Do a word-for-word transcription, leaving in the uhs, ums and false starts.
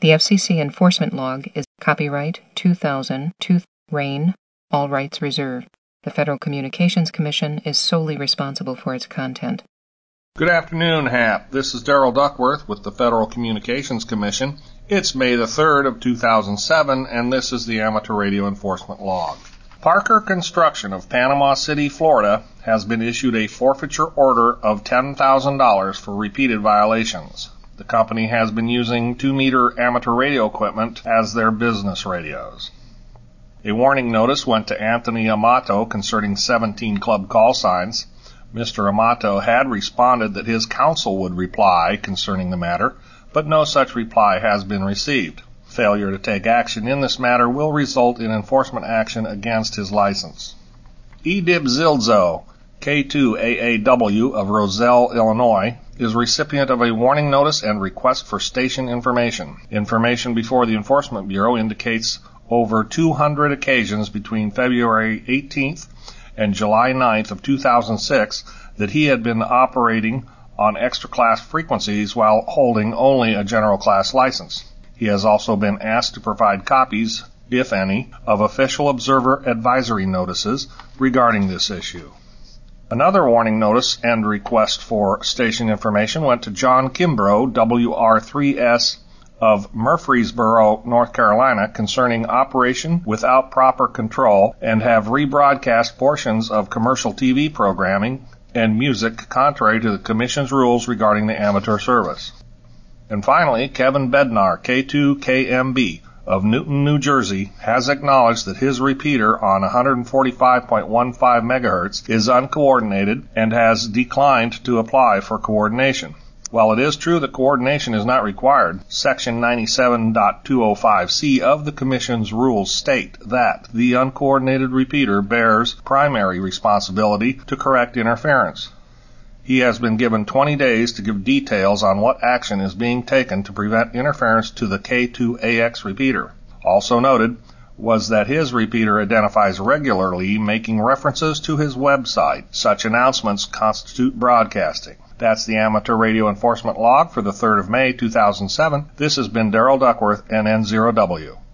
The F C C enforcement log is copyright two thousand two Rain, all rights reserved. The Federal Communications Commission is solely responsible for its content. Good afternoon, Hap. This is Darrell Duckworth with the Federal Communications Commission. It's May the third of two thousand seven, and this is the Amateur Radio Enforcement Log. Parker Construction of Panama City, Florida, has been issued a forfeiture order of ten thousand dollars for repeated violations. The company has been using two-meter amateur radio equipment as their business radios. A warning notice went to Anthony Amato concerning seventeen club call signs. Mister Amato had responded that his counsel would reply concerning the matter, but no such reply has been received. Failure to take action in this matter will result in enforcement action against his license. Edib Zildzo, K two A A W of Roselle, Illinois, is recipient of a warning notice and request for station information. Information before the Enforcement Bureau indicates over two hundred occasions between February eighteenth and July ninth of two thousand six that he had been operating on extra class frequencies while holding only a general class license. He has also been asked to provide copies, if any, of official observer advisory notices regarding this issue. Another warning notice and request for station information went to John Kimbrough, W R three S of Murfreesboro, North Carolina, concerning operation without proper control and have rebroadcast portions of commercial T V programming and music contrary to the Commission's rules regarding the amateur service. And finally, Kevin Bednar, K two K M B of Newton, New Jersey, has acknowledged that his repeater on one forty-five point one five megahertz is uncoordinated and has declined to apply for coordination. While it is true that coordination is not required, Section ninety-seven point two oh five C of the Commission's rules state that the uncoordinated repeater bears primary responsibility to correct interference. He has been given twenty days to give details on what action is being taken to prevent interference to the K two A X repeater. Also noted was that his repeater identifies regularly, making references to his website. Such announcements constitute broadcasting. That's the Amateur Radio Enforcement Log for the third of May two thousand seven. This has been Darrell Duckworth, N N zero W.